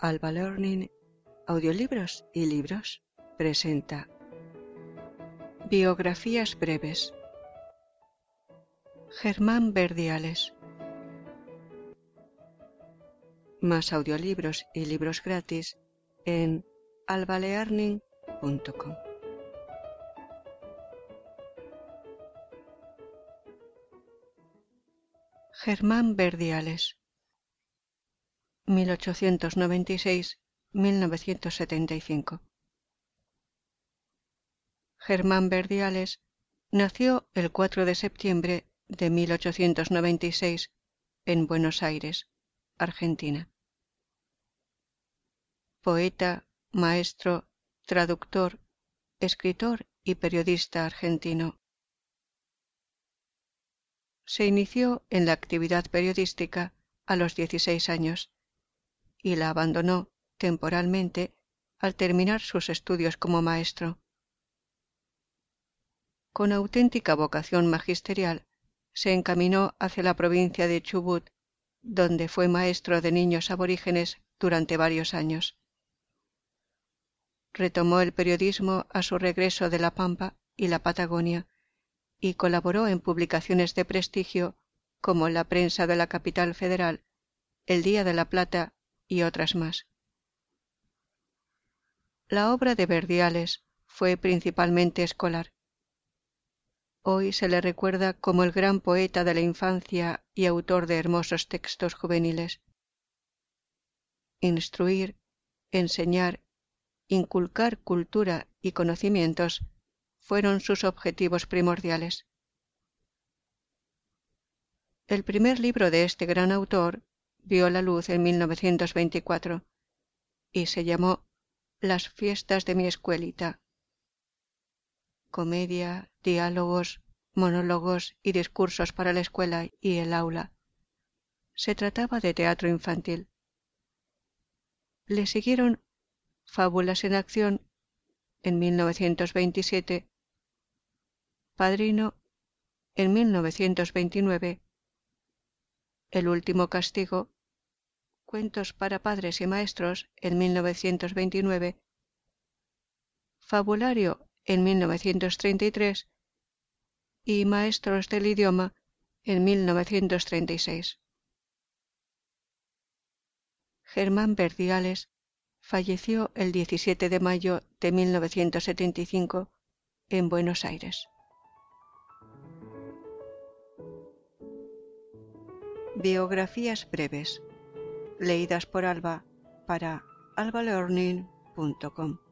Alba Learning, Audiolibros y Libros presenta Biografías breves. Germán Verdiales. Más audiolibros y libros gratis en albalearning.com. Germán Verdiales, 1896-1975. Germán Verdiales nació el 4 de septiembre de 1896 en Buenos Aires, Argentina. Poeta, maestro, traductor, escritor y periodista argentino. Se inició en la actividad periodística a los 16 años y la abandonó temporalmente al terminar sus estudios como maestro. Con auténtica vocación magisterial, se encaminó hacia la provincia de Chubut, donde fue maestro de niños aborígenes durante varios años. Retomó el periodismo a su regreso de La Pampa y la Patagonia y colaboró en publicaciones de prestigio como La Prensa de la Capital Federal, El Día de la Plata y otras más. La obra de Verdiales fue principalmente escolar. Hoy se le recuerda como el gran poeta de la infancia y autor de hermosos textos juveniles. Instruir, enseñar, inculcar cultura y conocimientos fueron sus objetivos primordiales. El primer libro de este gran autor vio la luz en 1924 y se llamó Las fiestas de mi escuelita. Comedia, diálogos, monólogos y discursos para la escuela y el aula. Se trataba de teatro infantil. Le siguieron Fábulas en acción en 1927, Padrino en 1929, El último castigo, Cuentos para padres y maestros en 1929, Fabulario en 1933 y Maestros del idioma en 1936. Germán Verdiales falleció el 17 de mayo de 1975 en Buenos Aires. Biografías breves, leídas por Alba para albalearning.com.